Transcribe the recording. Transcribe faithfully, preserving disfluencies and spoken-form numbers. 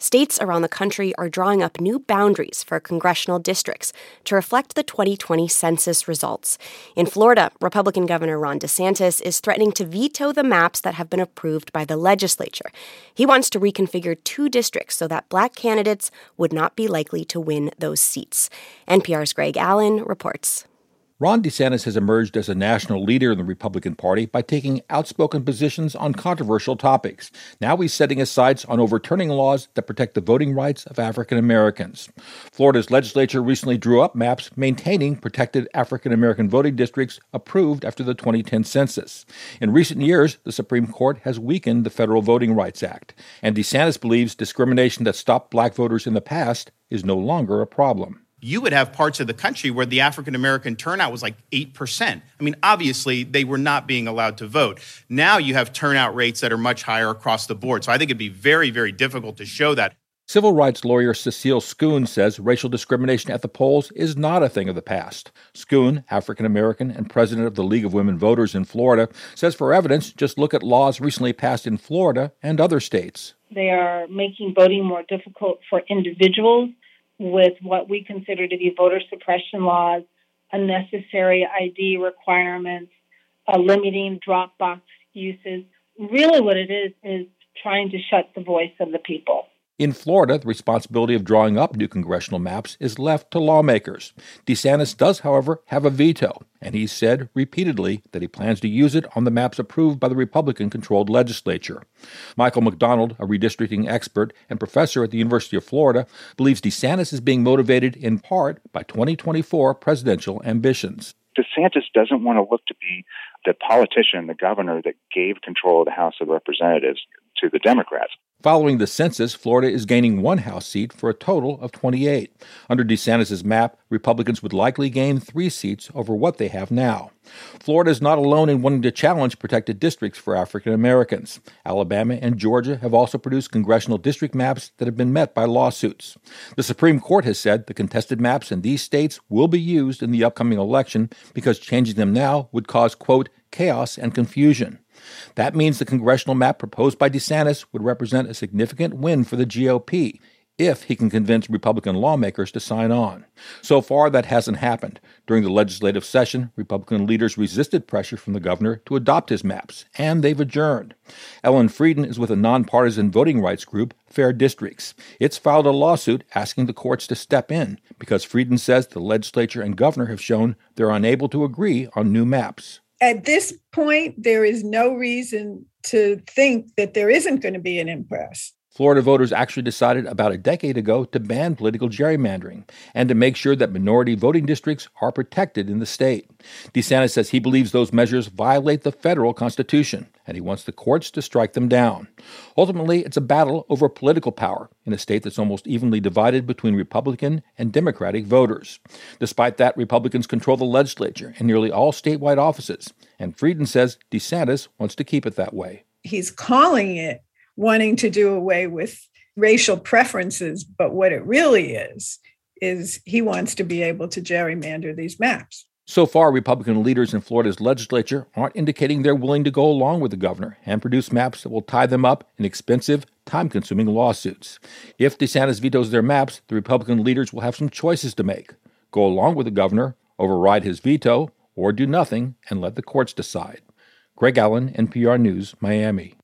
States around the country are drawing up new boundaries for congressional districts to reflect the twenty twenty census results. In Florida, Republican Governor Ron DeSantis is threatening to veto the maps that have been approved by the legislature. He wants to reconfigure two districts so that Black candidates would not be likely to win those seats. N P R's Greg Allen reports. Ron DeSantis has emerged as a national leader in the Republican Party by taking outspoken positions on controversial topics. Now he's setting his sights on overturning laws that protect the voting rights of African Americans. Florida's legislature recently drew up maps maintaining protected African American voting districts approved after the twenty ten census. In recent years, the Supreme Court has weakened the Federal Voting Rights Act, and DeSantis believes discrimination that stopped black voters in the past is no longer a problem. You would have parts of the country where the African-American turnout was like eight percent. I mean, obviously, they were not being allowed to vote. Now you have turnout rates that are much higher across the board. So I think it'd be very, very difficult to show that. Civil rights lawyer Cecile Schoon says racial discrimination at the polls is not a thing of the past. Schoon, African-American and president of the League of Women Voters in Florida, says for evidence, just look at laws recently passed in Florida and other states. They are making voting more difficult for individuals with what we consider to be voter suppression laws, unnecessary I D requirements, uh, limiting drop box uses. Really what it is is trying to shut the voice of the people. In Florida, the responsibility of drawing up new congressional maps is left to lawmakers. DeSantis does, however, have a veto, and he's said repeatedly that he plans to use it on the maps approved by the Republican-controlled legislature. Michael McDonald, a redistricting expert and professor at the University of Florida, believes DeSantis is being motivated in part by twenty twenty-four presidential ambitions. DeSantis doesn't want to look to be the politician, the governor that gave control of the House of Representatives to the Democrats. Following the census, Florida is gaining one House seat for a total of twenty-eight. Under DeSantis' map, Republicans would likely gain three seats over what they have now. Florida is not alone in wanting to challenge protected districts for African Americans. Alabama and Georgia have also produced congressional district maps that have been met by lawsuits. The Supreme Court has said the contested maps in these states will be used in the upcoming election because changing them now would cause, quote, chaos and confusion. That means the congressional map proposed by DeSantis would represent a significant win for the G O P if he can convince Republican lawmakers to sign on. So far, that hasn't happened. During the legislative session, Republican leaders resisted pressure from the governor to adopt his maps, and they've adjourned. Ellen Frieden is with a nonpartisan voting rights group, Fair Districts. It's filed a lawsuit asking the courts to step in because Frieden says the legislature and governor have shown they're unable to agree on new maps. At this point, there is no reason to think that there isn't going to be an impasse. Florida voters actually decided about a decade ago to ban political gerrymandering and to make sure that minority voting districts are protected in the state. DeSantis says he believes those measures violate the federal constitution, and he wants the courts to strike them down. Ultimately, it's a battle over political power in a state that's almost evenly divided between Republican and Democratic voters. Despite that, Republicans control the legislature and nearly all statewide offices, and Frieden says DeSantis wants to keep it that way. He's calling it wanting to do away with racial preferences, but what it really is, is he wants to be able to gerrymander these maps. So far, Republican leaders in Florida's legislature aren't indicating they're willing to go along with the governor and produce maps that will tie them up in expensive, time-consuming lawsuits. If DeSantis vetoes their maps, the Republican leaders will have some choices to make: go along with the governor, override his veto, or do nothing and let the courts decide. Greg Allen, N P R News, Miami.